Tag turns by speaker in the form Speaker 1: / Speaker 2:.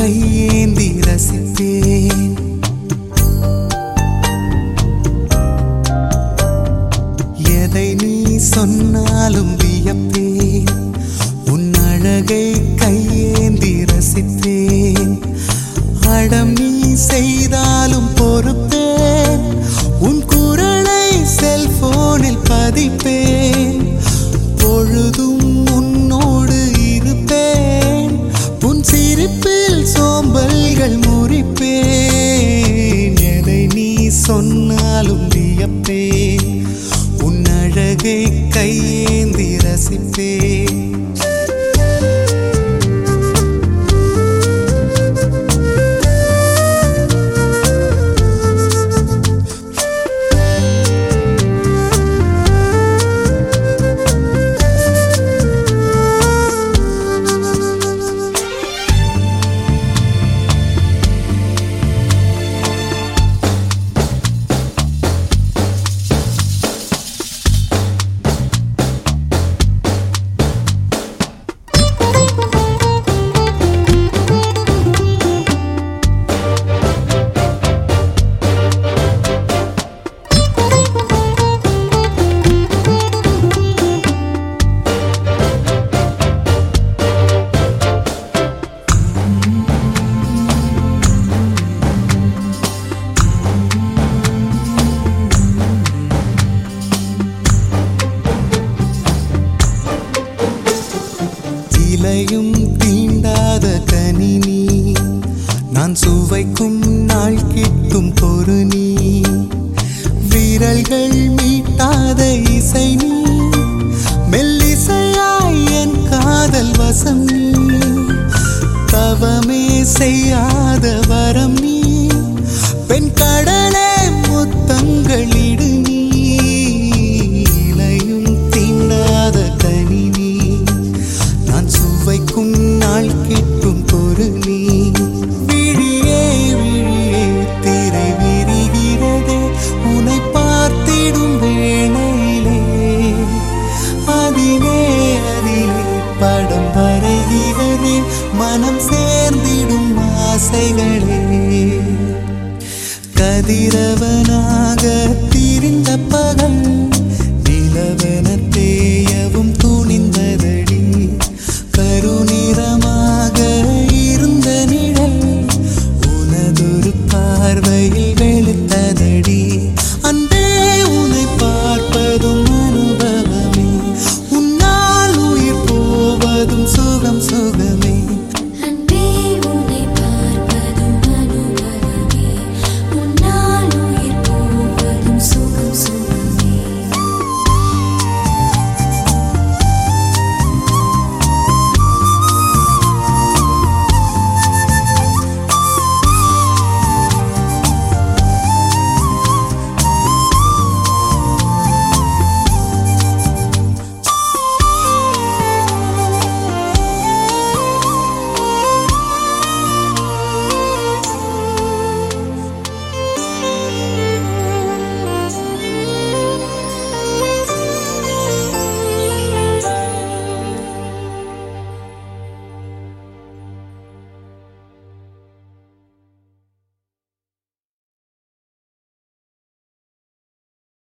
Speaker 1: கையேந்தி ரசித்தேன். எதை நீ சொன்னாலும் வியப்பேன். உன் அழகை கையேந்தி ரசித்தேன். அடம் நீ செய்தாலும் பொறுப்பேன். உன் குரலை செல்போனில் பதிப்பேன். பொழுதும் உன்னோடு இருப்பேன். உன் சிரிப்பில் சோம்பல்கள் முறிப்பேன். எதை நீ சொன்னாலும் வியப்பேன். உன் அழகை கையேந்தி ரசிப்பேன். இலையும் தீண்டாத கனினி, நான் சுவைக்கும் நாள் கிட்டும் பொறு நீ. விரல்கள் மீட்டாத இசை நீ, மெல்லிசையாய் என் காதல் வசம் நீ. தவமே செய்யாத வரம் நீ, பெண் கடலே முத்தங்களிடு நீ. இலையும் தீண்டாத கனினி, சுவைக்கும் நாள் கிட்டும் பொரு நீ. விழியே விழியே திரை விரிகிறதே உன்னை பார்த்திடும் வேளையிலே. அதிலே அதிலே படம் வரைகிறதே மனம் சேர்ந்திடும் ஆசைகளே. கதிரவனாக திரிந்த பகல் நிலவென தேயவும் துணிந்ததடி. கருநிறமாக இருந்த நிழல் உனதொரு பார்வையில்